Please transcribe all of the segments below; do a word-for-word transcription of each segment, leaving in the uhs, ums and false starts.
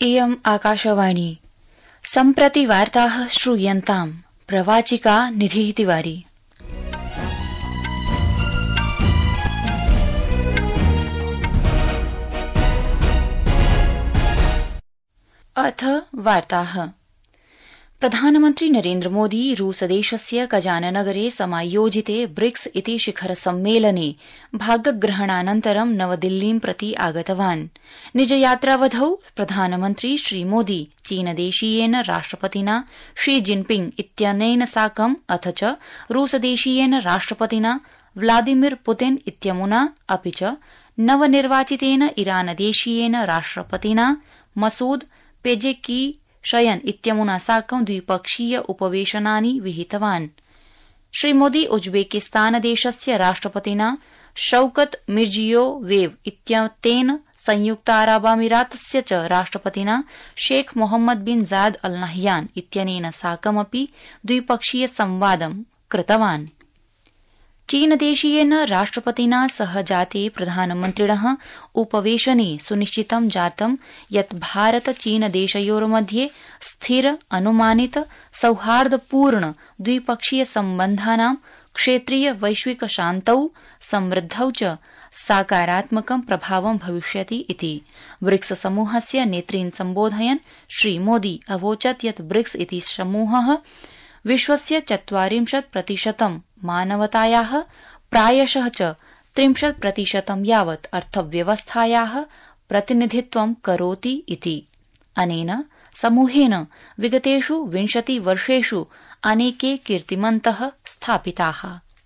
इयम् आकाशवाणी सम्प्रति वार्ताः श्रूयन्ताम् प्रवाचिका निधिः तिवारी। अथ वार्ताः। प्रधानमन्त्री नरेन्द्र मोदी रूसदेशस्य कजाननगरे समायोजिते ब्रिक्स इति शिखर सम्मेलने भागग्रहणानन्तरं नवदिल्लीं प्रति आगतवान्। निजयात्रावधौ प्रधानमन्त्री श्रीमोदी चीनदेशीयेन राष्ट्रपतिना शी जिनपिंग इत्यनेन साकम् अथ च रूसदेशीयेन राष्ट्रपतिना व्लादिमिर पुतिन इत्यमुना अपि च नवनिर्वाचितेन ईरानदेशीयेन राष्ट्रपतिना मसूद पेजेकिशयन इत्यमुना साकं द्विपक्षीय उपवेशनानि विहितवान्। श्रीमोदी उज्बेकिस्तानदेशस्य राष्ट्रपतिना शौकत मिर्जियोयेव इत्येतेन संयुक्तारबामीरातस्य च राष्ट्रपतिना शेख मोहम्मद बिन जायद अल नह्यान इत्यनेन साकमपि द्विपक्षीय संवादं कृतवान्। चीनदेशीयेन राष्ट्रपतिना सह जाते प्रधानमन्त्रिणः उपवेशने सुनिश्चितं जातं यत् भारत चीनदेशयोर्मध्ये स्थिर अनुमानित सौहार्दपूर्ण द्विपक्षीय सम्बन्धानां क्षेत्रीय वैश्विक शान्तौ समृद्धौ च सकारात्मकं प्रभावं भविष्यति इति। ब्रिक्स समूहस्य नेतृन् सम्बोधयन् श्रीमोदी अवोचत् यत् ब्रिक्स इति समूहः विश्वस्य चत्वारिंशत् प्रतिशतं मानवतायाः प्रायशः च त्रिंशत् प्रतिशतं यावत् अर्थव्यवस्थायाः प्रतिनिधित्वं करोति इति। अनेन समूहेन विगतेषु विंशति वर्षेषु अनेके कीर्तिमन्तः स्थापिताः।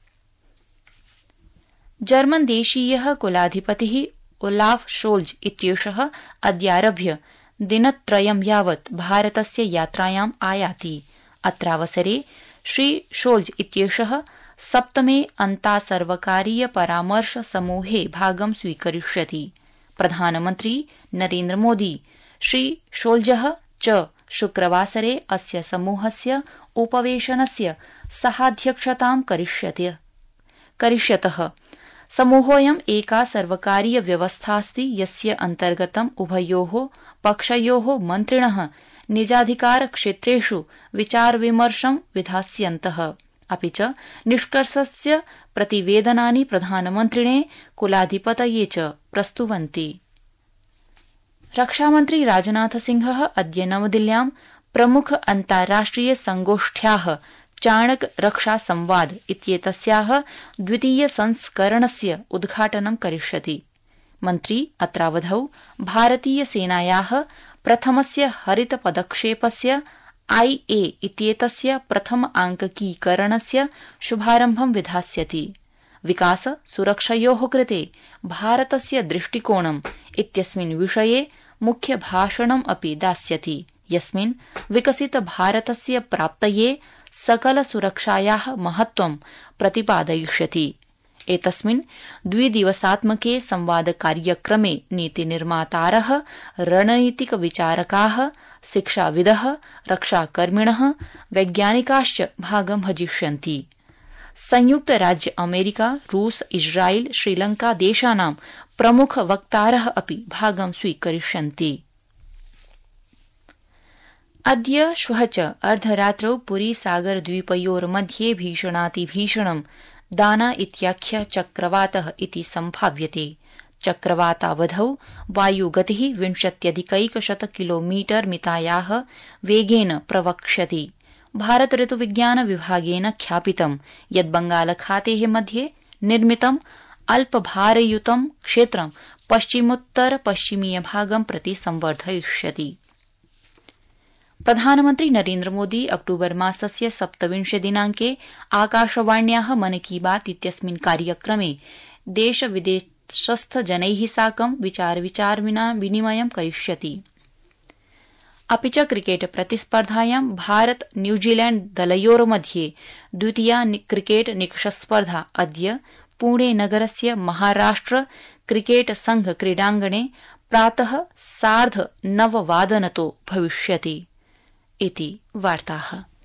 जर्मनदेशीयः कुलाधिपतिः ओलाफ शोल्ज इत्येषः अद्यारभ्य दिनत्रयं यावत् भारतस्य यात्रायाम् आयाति। अत्रावसरे श्री शोल्ज इत्येषः सप्तमे अन्तासर्वकारीय परामर्श समूहे भागं स्वीकरिष्यति। प्रधानमन्त्री नरेन्द्र मोदी श्री शोल्जः च शुक्रवासरे अस्य समूहस्य उपवेशनस्य सहाध्यक्षतां करिष्यतः। समूहोऽयम् एका सर्वकारीय व्यवस्थास्ति यस्य अन्तर्गतं उभयोः पक्षयोः मन्त्रिणः निजाधिकार क्षेत्रेषु विचारविमर्शं विधास्यन्तः। अपि च निष्कर्षस्य प्रतिवेदनानि प्रधानमन्त्रिणे कुलाधिपतये च प्रस्तुवन्ति। रक्षामन्त्री राजनाथसिंहः अद्य नवदिल्ल्यां प्रमुख अन्ताराष्ट्रिय संगोष्ठ्याः चाणक रक्षा संवाद इत्येतस्याः द्वितीय संस्करणस्य उद्घाटनं करिष्यति। मन्त्री अत्रावधौ भारतीय सेनायाः प्रथमस्य हरित पदक्षेपस्य आई ए इत्येतस्य प्रथम आंककीकरणस्य शुभारम्भं विधास्यति। विकास सुरक्षयोः कृते भारतस्य दृष्टिकोणम् इत्यस्मिन् विषये मुख्य भाषणम् अपि दास्यति, यस्मिन् विकसित भारतस्य प्राप्तये सकल सुरक्षायाः महत्त्वं प्रतिपादयिष्यति। एतस्मिन् द्विदिवसात्मके संवादकार्यक्रमे नीतिनिर्मातारः, रणनीतिक विचारकाः, शिक्षाविदः, रक्षाकर्मिणः, वैज्ञानिकाश्च भागं भजिष्यन्ति। संयुक्त राज्य अमेरिका, रूस, इस्राइल, श्रीलंका देशानां प्रमुख वक्तारः अपि भागं स्वीकरिष्यन्ति। अद्य श्वः च अर्धरात्रौ पुरी सागर द्वीपयोर्मध्ये भीषणातिभीषणं दाना इत्याख्यः चक्रवातः इति सम्भाव्यते। चक्रवातावधौ वायुगतिः विंशत्यधिकैकशत किलोमीटर मितायाः वेगेन प्रवक्ष्यति। भारत ऋतुविज्ञान विभागेन ख्यापितं यत् बंगालखातेः मध्ये निर्मितं अल्पभारयुतं क्षेत्रं पश्चिमोत्तर पश्चिमीय भागं प्रति संवर्धयिष्यति। प्रधानमन्त्री नरेन्द्र मोदी अक्टूबर मासस्य सप्तविंशे दिनांके आकाशवाण्याः मन की बात इत्यस्मिन् कार्यक्रमे देश विदेशस्थ जनैः साकं विचार विनिमयं करिष्यति। अपि च क्रिकेट प्रतिस्पर्धायां भारत न्यूजीलैण्ड दलयोर्मध्ये द्वितीया क्रिकेट निकषस्पर्धा अद्य पुणे नगरस्य महाराष्ट्र क्रिकेट संघ क्रीडाङ्गणे प्रातः सार्ध नववादनतो भविष्यति। इति वार्ताः।